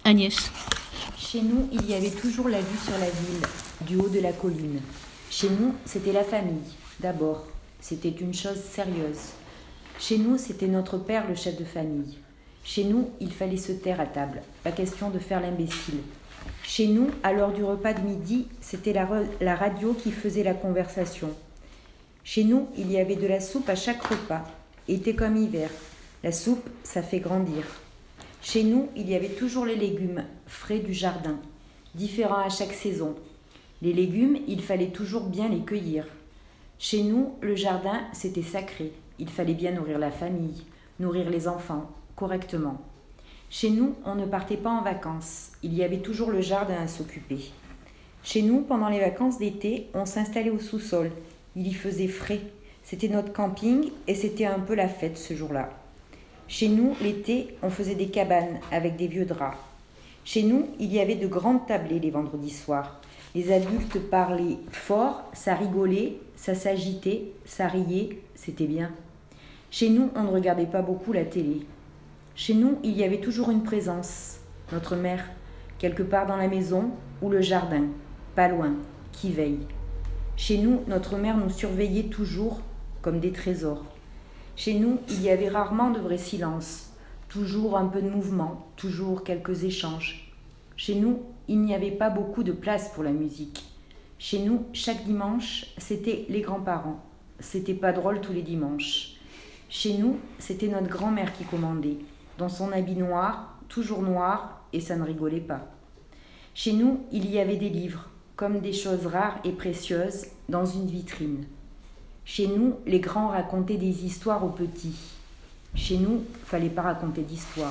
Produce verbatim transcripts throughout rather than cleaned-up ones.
Agnès. Chez nous, il y avait toujours la vue sur la ville, du haut de la colline. Chez nous, c'était la famille, d'abord. C'était une chose sérieuse. Chez nous, c'était notre père le chef de famille. Chez nous, il fallait se taire à table, pas question de faire l'imbécile. Chez nous, à l'heure du repas de midi, c'était la, re- la radio qui faisait la conversation. Chez nous, il y avait de la soupe à chaque repas, été comme hiver. La soupe, ça fait grandir. Chez nous, il y avait toujours les légumes, frais du jardin, différents à chaque saison. Les légumes, il fallait toujours bien les cueillir. Chez nous, le jardin, c'était sacré. Il fallait bien nourrir la famille, nourrir les enfants, correctement. Chez nous, on ne partait pas en vacances. Il y avait toujours le jardin à s'occuper. Chez nous, pendant les vacances d'été, on s'installait au sous-sol. Il y faisait frais. C'était notre camping et c'était un peu la fête ce jour-là. Chez nous, l'été, on faisait des cabanes avec des vieux draps. Chez nous, il y avait de grandes tablées les vendredis soirs. Les adultes parlaient fort, ça rigolait, ça s'agitait, ça riait, c'était bien. Chez nous, on ne regardait pas beaucoup la télé. Chez nous, il y avait toujours une présence, notre mère, quelque part dans la maison ou le jardin, pas loin, qui veille. Chez nous, notre mère nous surveillait toujours comme des trésors. Chez nous, il y avait rarement de vrai silence, toujours un peu de mouvement, toujours quelques échanges. Chez nous, il n'y avait pas beaucoup de place pour la musique. Chez nous, chaque dimanche, c'était les grands-parents. C'était pas drôle tous les dimanches. Chez nous, c'était notre grand-mère qui commandait, dans son habit noir, toujours noir, et ça ne rigolait pas. Chez nous, il y avait des livres, comme des choses rares et précieuses, dans une vitrine. Chez nous, les grands racontaient des histoires aux petits. Chez nous, il ne fallait pas raconter d'histoires.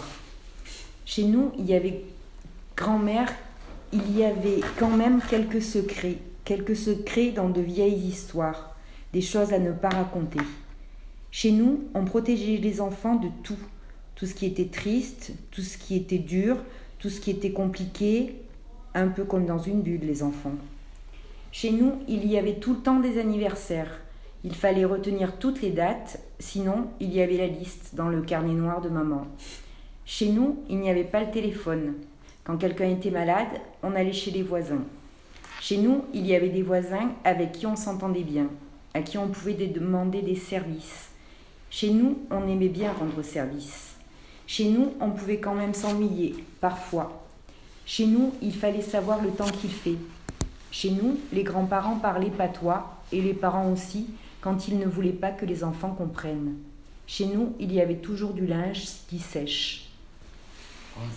Chez nous, il y avait grand-mère, il y avait quand même quelques secrets, quelques secrets dans de vieilles histoires, des choses à ne pas raconter. Chez nous, on protégeait les enfants de tout, tout ce qui était triste, tout ce qui était dur, tout ce qui était compliqué, un peu comme dans une bulle, les enfants. Chez nous, il y avait tout le temps des anniversaires. Il fallait retenir toutes les dates, sinon il y avait la liste dans le carnet noir de maman. Chez nous, il n'y avait pas le téléphone. Quand quelqu'un était malade, on allait chez les voisins. Chez nous, il y avait des voisins avec qui on s'entendait bien, à qui on pouvait demander des services. Chez nous, on aimait bien rendre service. Chez nous, on pouvait quand même s'ennuyer, parfois. Chez nous, il fallait savoir le temps qu'il fait. Chez nous, les grands-parents parlaient patois, et les parents aussi, quand ils ne voulaient pas que les enfants comprennent. Chez nous, il y avait toujours du linge qui sèche.